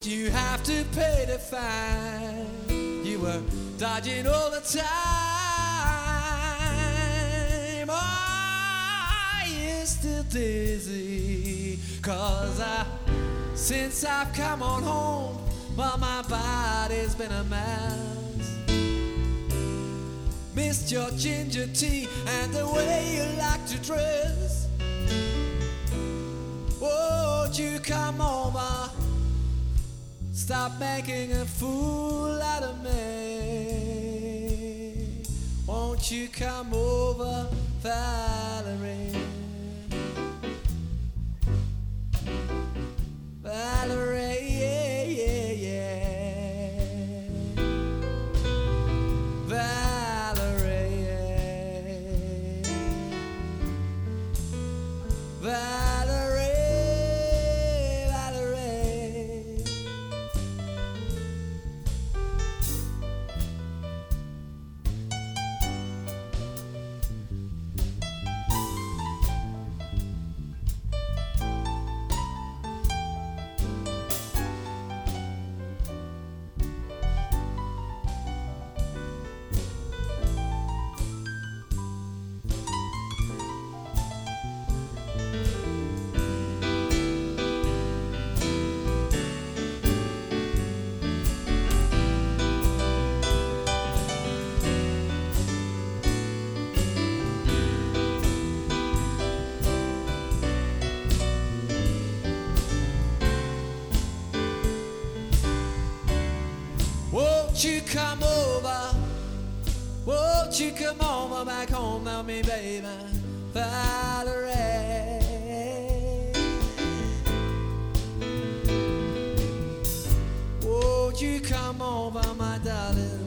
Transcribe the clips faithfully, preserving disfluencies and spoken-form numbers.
you have to pay the fine. You were dodging all the time. Are you still dizzy? Cause I, since I've come on home, well, my body's been a mess. Missed your ginger tea and the way you like to dress. Won't you come over? Stop making a fool out of me. Won't you come over, Valerie? Valerie, yeah, yeah, yeah. Valerie, yeah. Valerie, Valerie. Won't you come over? Won't you come over back home now, me baby, Valerie? Won't you come over, my darling?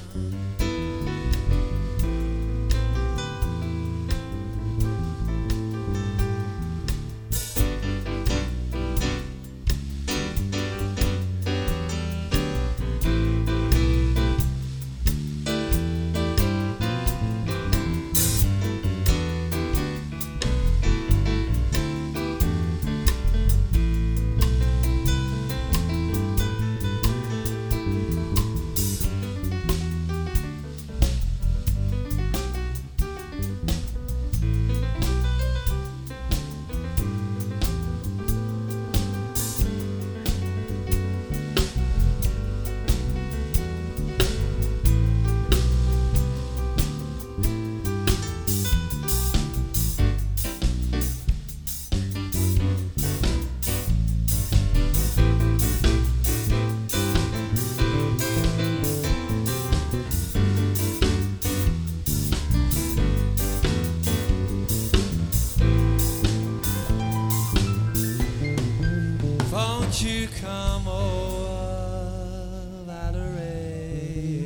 Won't you come over, Valerie?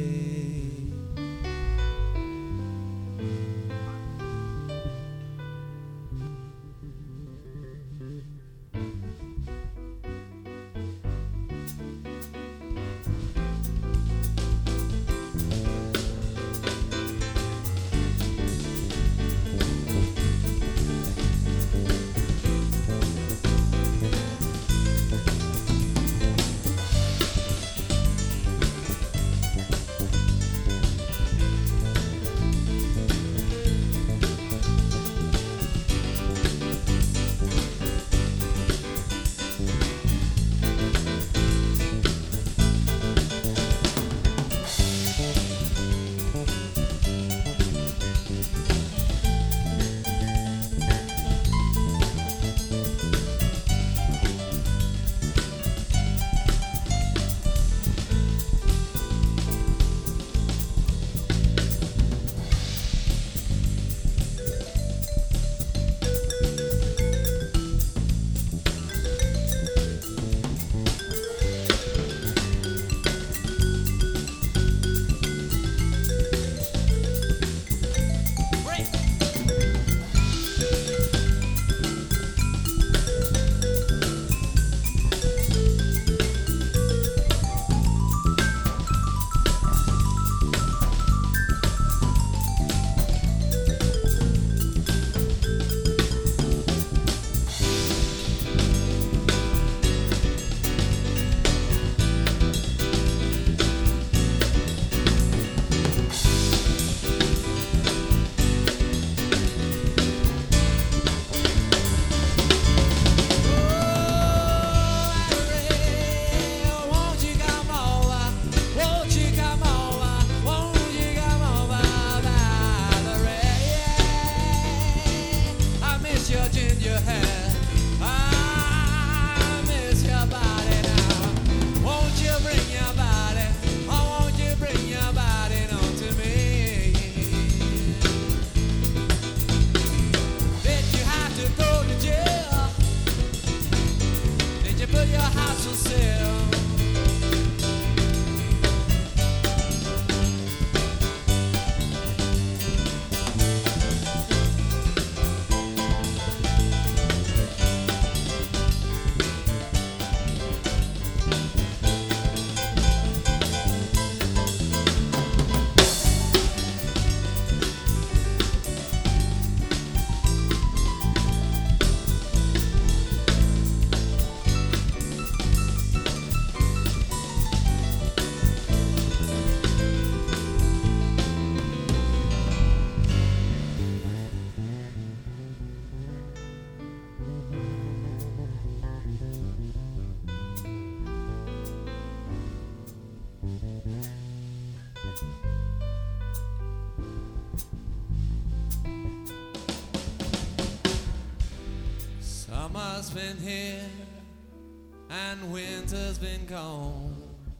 Summer's been here and winter's been gone,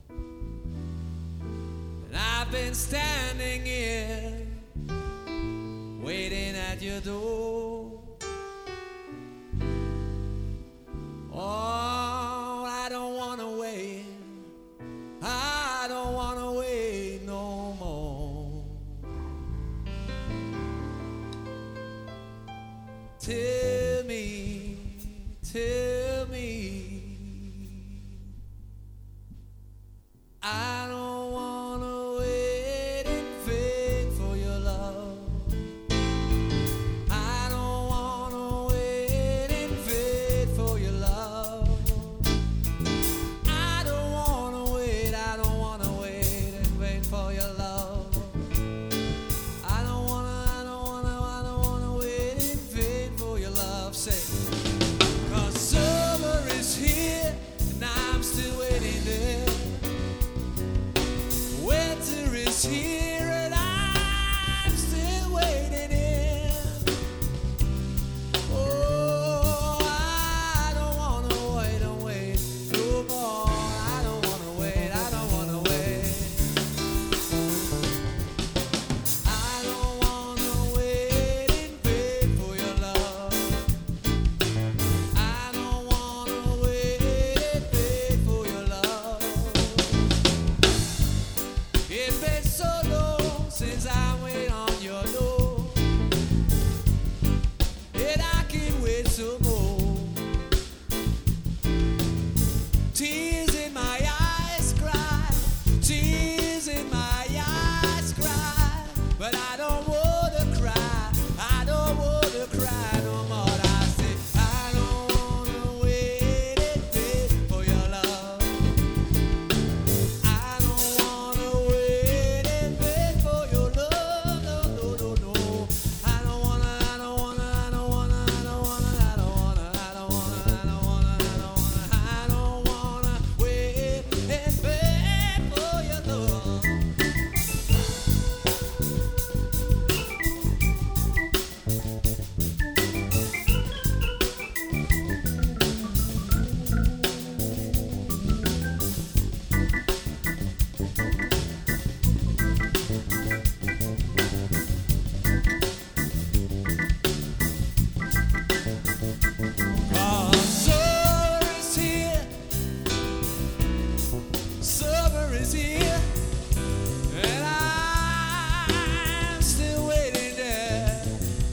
and I've been standing here waiting at your door. Oh, I don't wanna wait, I don't wanna wait no more. Tell me, tell me, I don't wanna wait in vain for your love. I don't wanna wait in vain for your love. I don't wanna wait, I don't wanna wait in vain for your love. I don't wanna, I don't wanna, I don't wanna wait in vain for your love. Say, 'cause summer is here and I'm still waiting there. Winter is here and I'm still waiting in. Oh, I don't wanna wait and wait no more. I don't wanna wait, I don't wanna wait. I don't wanna wait in vain for your love. I don't wanna wait in vain for your love. It's been so long since I wait on your door, and I can wait some more. Tears in my eyes cry, tears in my eyes cry, but I don't wanna cry, I don't wanna cry no more. I say, I don't wanna wait in vain for your love. I don't wanna wait in vain for your love. No, no, no, no. I don't wanna, I don't wanna, I don't wanna, I don't wanna, I don't wanna, I don't wanna, I don't wanna, I don't wanna, I don't wanna wait in vain for your love. Summer is here, summer is here, and I'm still waiting there.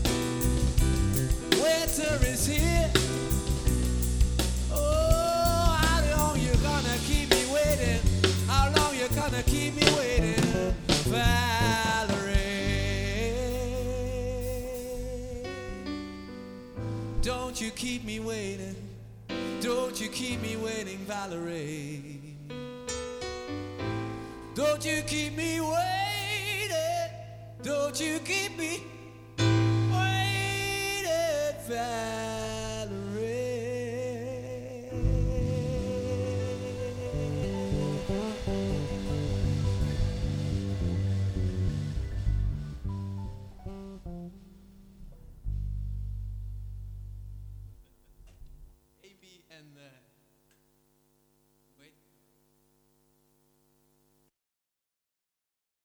Winter is here. Oh, how long you gonna keep me waiting? How long you gonna keep me waiting, Valerie? Don't you keep me waiting. Don't you keep me waiting, Valerie. Don't you keep me waiting. Don't you keep me waiting, Valerie. A B and the